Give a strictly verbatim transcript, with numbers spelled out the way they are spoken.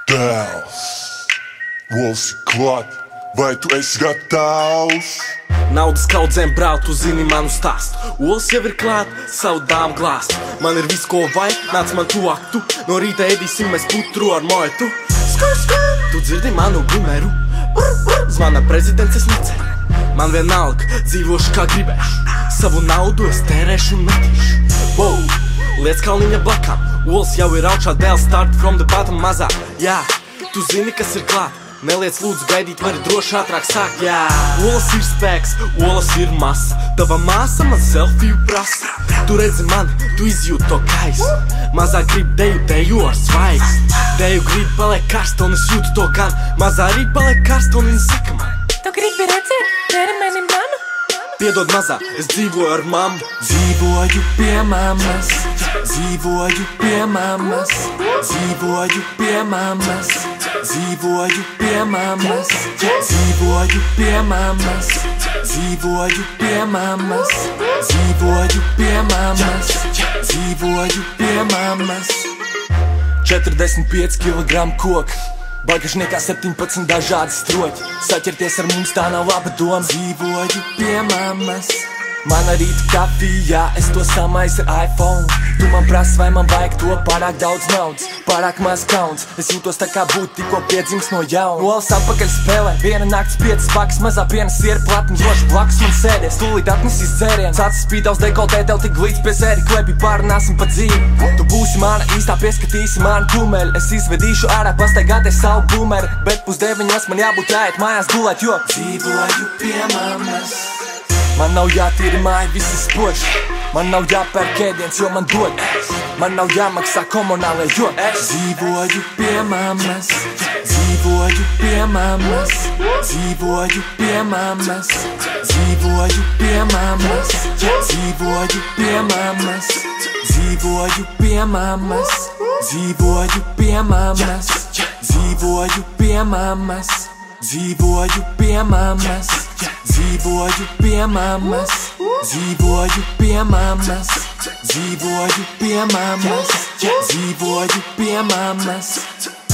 Dēls, Olas ir klāt, vai tu esi gatavs? Naudas kaudzēm brauc, tu zini manu stāstu. Olas jau ir klāt, savu dāmu glāst. Man ir viss, ko vajag, nāc man tuvāk tu. No rīta ēdīsim mēs putru ar moetu. Skur, skur, tu dzirdi manu gumeru. Brr, brr, zvana prezidents, es neceru. Man vienalga, dzīvošu kā gribēšu. Savu naudu es tērēšu un metīšu. Wow, liec kalniņa blakām. Olas jau ir augšā, dēls start from the bottom mazā. Jā, tu zini, kas ir klāt. Neliec lūdzu gaidīt, vari droši ātrāk sākt, jā. Olas ir spēks, olas ir masa. Tava māsa man selfiju prasa. Tu redzi mani, tu izjūti to kaisu. Mazā grib deju, deju ar svaigs. Deju grib paliek karsta un es jūtu to gan. Mazā arī paliek karsta un viņa saka man: Tu gribi redzēt ķermeni manu? Piedod mazā, es dzīvoju ar mammu. Dzīvoju pie mammas, dzīvoju pie mammas, dzīvoju pie mammas, dzīvoju pie mammas, dzīvoju pie mammas, dzīvoju pie mammas, dzīvoju pie mammas, dzīvoju pie mammas. četrdesmit pieci kilogramu koku, bagažniekā septiņpadsmit dažādi stroķi. Saķerties ar mums tā nav laba doma. Dzīvoju pie mammas. Mana rīta kafijā, es to samaisu ar iPhone. Tu man prasi, vai man vajag to, pārāk daudz naudas, pārāk maz kauns. Es jūtos tā kā būtu tikko piedzims no jauna. Olas atpakaļ spēlē, viena nakts piecas pakas, mazā piena siera platni, droši blakus man sēdies. Tūlīt atnesīs dzēriens, acis spīdavs dekoltē, tev tik glīts pie zēri, klepi pārunāsim pa dzīvi. Tu būsi mana īstā, pieskatīsi manu kumeļu. Es izvedīšu ārā, pastaigāties savu bumeru, bet pusdeviņos man jābūt jāiet mājās gulēt, jo dzīvoju pie mammas. Man nav jātīra māja, visi spoži. Man nav jāpērk ēdiens, jo man dod. Man nav jāmaksā komunālai, jo es dzīvoju pie mammas. Dzīvoju pie mammas. Dzīvoju pie mammas. Dzīvoju pie mammas. Dzīvoju pie mammas. Dzīvoju pie mammas. Dzīvoju pie mammas. Dzīvoju pie mammas. Dzīvoju pie mammas. Dzīvoju pie mammas. Dzīvoju pie mammas. Dzīvoju pie mammas. Dzīvoju pie mammas.